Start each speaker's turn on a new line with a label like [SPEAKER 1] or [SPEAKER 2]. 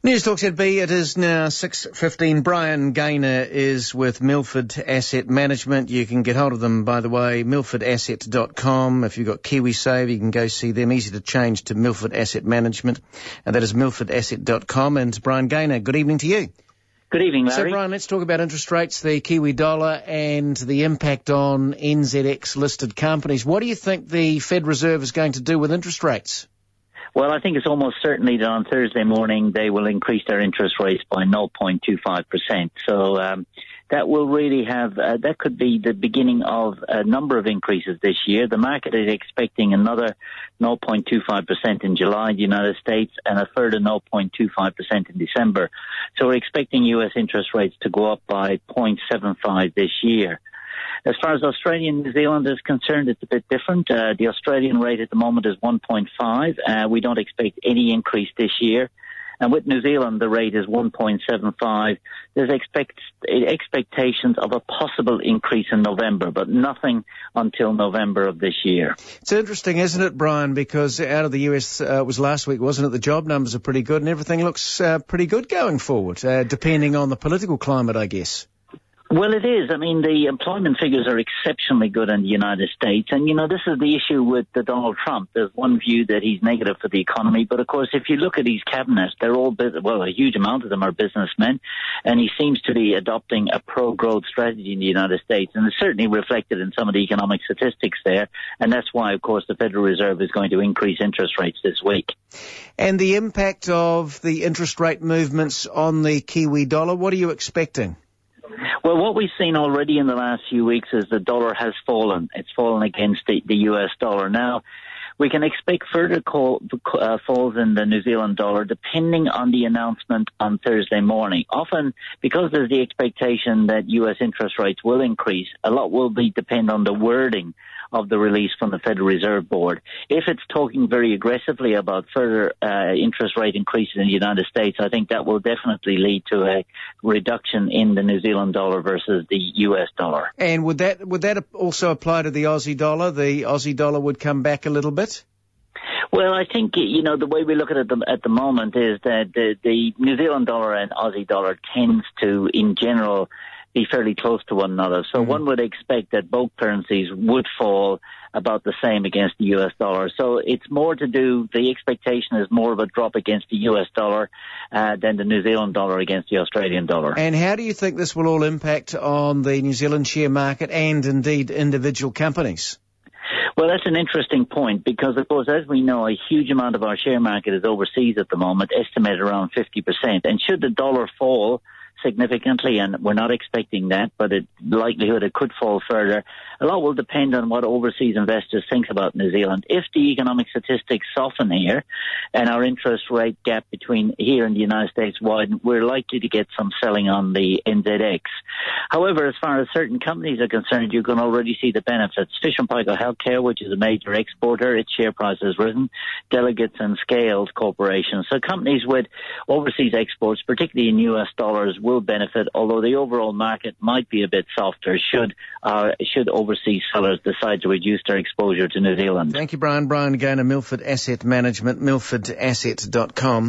[SPEAKER 1] News Talk ZB, it is now 6:15. Brian Gaynor is with Milford Asset Management. You can get hold of them, by the way, milfordasset.com. If you've got KiwiSave, you can go see them. Easy to change to Milford Asset Management. And that is milfordasset.com. And Brian Gaynor, good evening to you.
[SPEAKER 2] Good evening, Larry.
[SPEAKER 1] So, Brian, let's talk about interest rates, the Kiwi dollar, and the impact on NZX-listed companies. What do you think the Fed Reserve is going to do with interest rates?
[SPEAKER 2] Well, I think it's almost certainly that on Thursday morning they will increase their interest rates by 0.25%. So that will really have, that could be the beginning of a number of increases this year. The market is expecting another 0.25% in July in the United States and a further 0.25% in December. So we're expecting U.S. interest rates to go up by 0.75 this year. As far as Australia and New Zealand is concerned, it's a bit different. The Australian rate at the moment is 1.5. We don't expect any increase this year. And with New Zealand, the rate is 1.75. There's expectations of a possible increase in November, but nothing until November of this year.
[SPEAKER 1] It's interesting, isn't it, Brian, because out of the US, it was last week, wasn't it? The job numbers are pretty good and everything looks pretty good going forward, depending on the political climate, I guess.
[SPEAKER 2] Well, it is. I mean, the employment figures are exceptionally good in the United States. And, you know, this is the issue with Donald Trump. There's one view that he's negative for the economy. But, of course, if you look at his cabinet, they're all, a huge amount of them are businessmen. And he seems to be adopting a pro-growth strategy in the United States. And it's certainly reflected in some of the economic statistics there. And that's why, of course, the Federal Reserve is going to increase interest rates this week.
[SPEAKER 1] And the impact of the interest rate movements on the Kiwi dollar, what are you expecting?
[SPEAKER 2] Well, what we've seen already in the last few weeks is the dollar has fallen. It's fallen against the US dollar. Now, we can expect further falls in the New Zealand dollar depending on the announcement on Thursday morning. Often, because there's the expectation that U.S. interest rates will increase, a lot will depend on the wording of the release from the Federal Reserve Board. If it's talking very aggressively about further interest rate increases in the United States, I think that will definitely lead to a reduction in the New Zealand dollar versus the US dollar.
[SPEAKER 1] And would that also apply to the Aussie dollar? The Aussie dollar would come back a little bit?
[SPEAKER 2] Well, I think, you know, the way we look at it at the moment is that the New Zealand dollar and Aussie dollar tends to, in general, be fairly close to one another. So one would expect that both currencies would fall about the same against the US dollar. So it's more to do, the expectation is more of a drop against the US dollar than the New Zealand dollar against the Australian dollar.
[SPEAKER 1] And how do you think this will all impact on the New Zealand share market and indeed individual companies?
[SPEAKER 2] Well, that's an interesting point because, of course, as we know, a huge amount of our share market is overseas at the moment, estimated around 50%. And should the dollar fall significantly, and we're not expecting that, but the likelihood it could fall further, a lot will depend on what overseas investors think about New Zealand. If the economic statistics soften here and our interest rate gap between here and the United States widen, we're likely to get some selling on the NZX. However, as far as certain companies are concerned, you can already see the benefits. Fisher & Paykel Healthcare, which is a major exporter, its share price has risen. Delegates and Scales Corporation. So companies with overseas exports, particularly in US dollars, will benefit, although the overall market might be a bit softer should overseas sellers decide to reduce their exposure to New Zealand.
[SPEAKER 1] Thank you, Brian. Brian Gaynor, Milford Asset Management, milfordasset.com.